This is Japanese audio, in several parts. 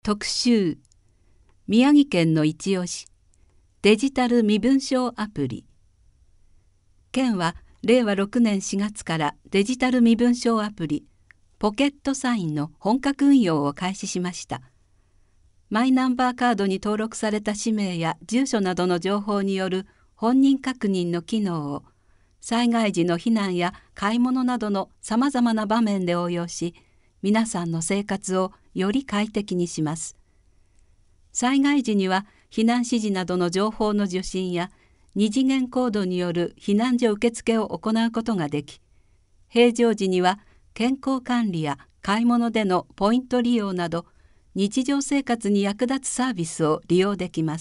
特集宮城県の一押しデジタル身分証アプリ。県は令和6年4月からデジタル身分証アプリポケットサインの本格運用を開始しました。マイナンバーカードに登録された氏名や住所などの情報による本人確認の機能を災害時の避難や買い物などのさまざまな場面で応用し、皆さんの生活をより快適にします。災害時には避難指示などの情報の受信や二次元コードによる避難所受付を行うことができ、平常時には健康管理や買い物でのポイント利用など日常生活に役立つサービスを利用できます。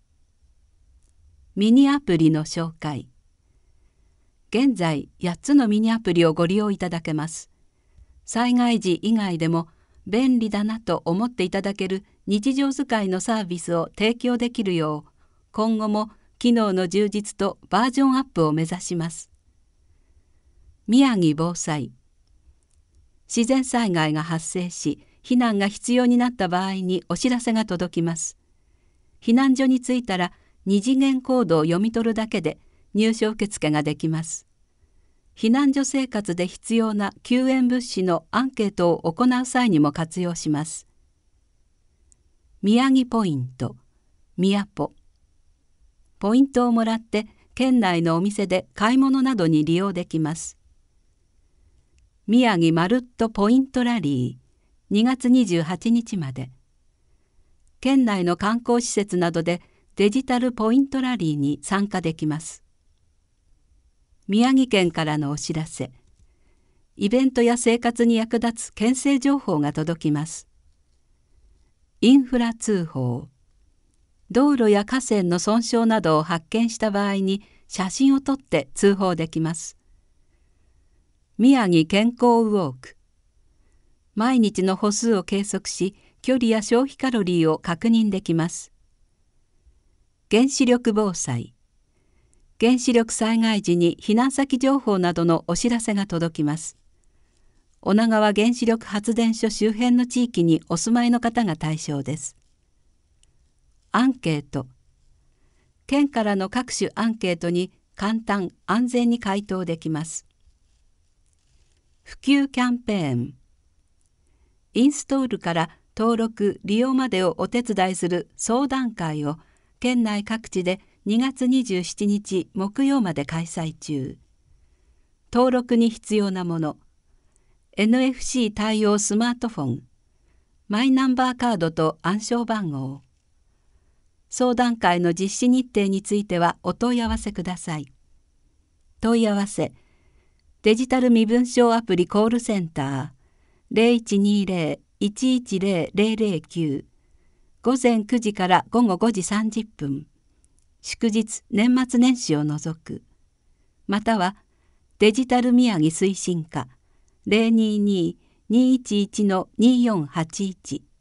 ミニアプリの紹介。現在8つのミニアプリをご利用いただけます。災害時以外でも便利だなと思っていただける日常使いのサービスを提供できるよう、今後も機能の充実とバージョンアップを目指します。宮城防災。自然災害が発生し、避難が必要になった場合にお知らせが届きます。避難所に着いたら二次元コードを読み取るだけで入所受付ができます。避難所生活で必要な救援物資のアンケートを行う際にも活用します。宮城ポイント、みやぽ。ポイントをもらって県内のお店で買い物などに利用できます。宮城まるっとポイントラリー、2月28日まで。県内の観光施設などでデジタルポイントラリーに参加できます。宮城県からのお知らせ。イベントや生活に役立つ県政情報が届きます。インフラ通報。道路や河川の損傷などを発見した場合に写真を撮って通報できます。宮城健康ウォーク。毎日の歩数を計測し、距離や消費カロリーを確認できます。原子力防災。原子力災害時に避難先情報などのお知らせが届きます。女川原子力発電所周辺の地域にお住まいの方が対象です。アンケート。県からの各種アンケートに簡単・安全に回答できます。普及キャンペーン。インストールから登録・利用までをお手伝いする相談会を県内各地で2月27日木曜まで開催中。登録に必要なもの。NFC 対応スマートフォン。マイナンバーカードと暗証番号。相談会の実施日程についてはお問い合わせください。問い合わせ。デジタル身分証アプリコールセンター 0120-110-009 午前9時から午後5時30分。祝日・年末年始を除く。またはデジタル宮城推進課 022-211-2481